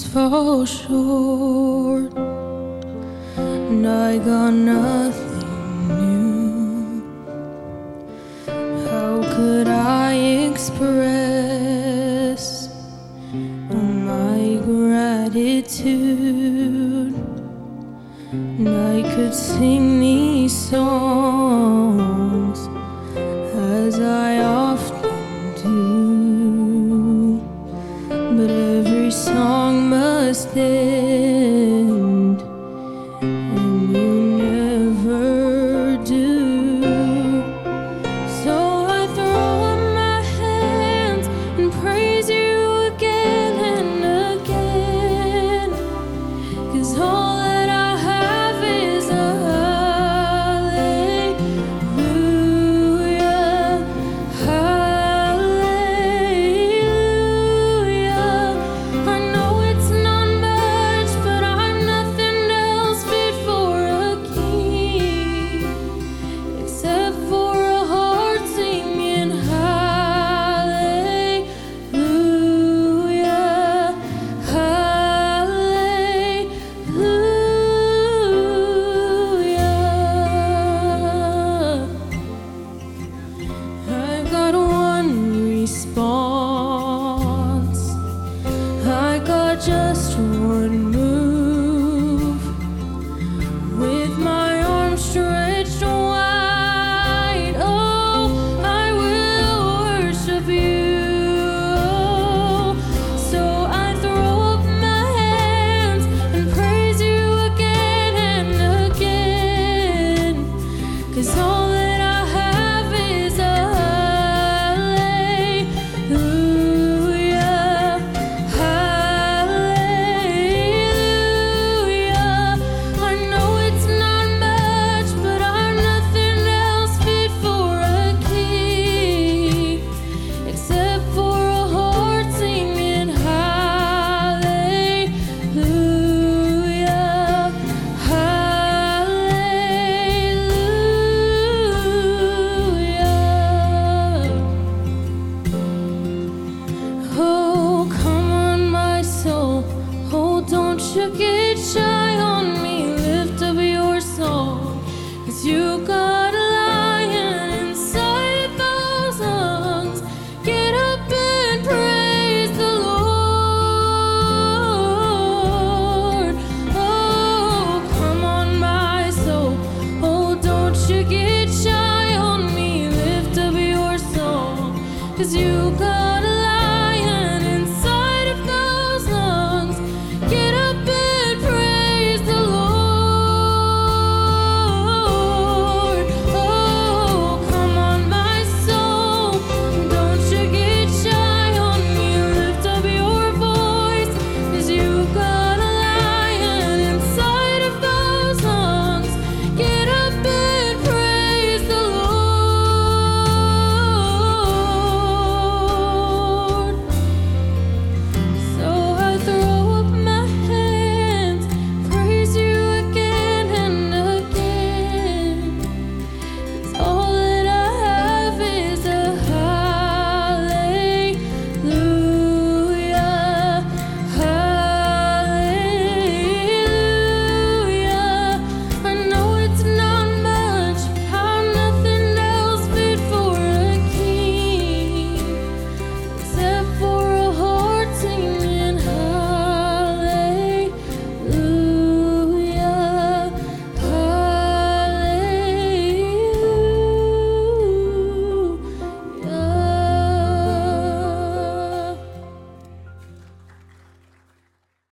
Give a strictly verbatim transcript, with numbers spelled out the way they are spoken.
fall short, and I got nothing new. How could I express my gratitude? And I could sing these songs as I often do, but every song must end, and you never do. So I throw up my hands and praise you again and again, 'cause all that I have is a hallelujah, hallelujah. I know it's not much, but I'm nothing else fit for a king, except for a heart singing hallelujah, hallelujah. I've got one response, I got just one move, with my arms stretched wide. Oh, I will worship you. So I throw up my hands and praise you again and again, 'cause all that I have is a hallelujah, hallelujah. I know it's not much, but I'm nothing else fit for a king, except for a heart singing hallelujah, hallelujah. Oh, come on, my soul, oh, don't you get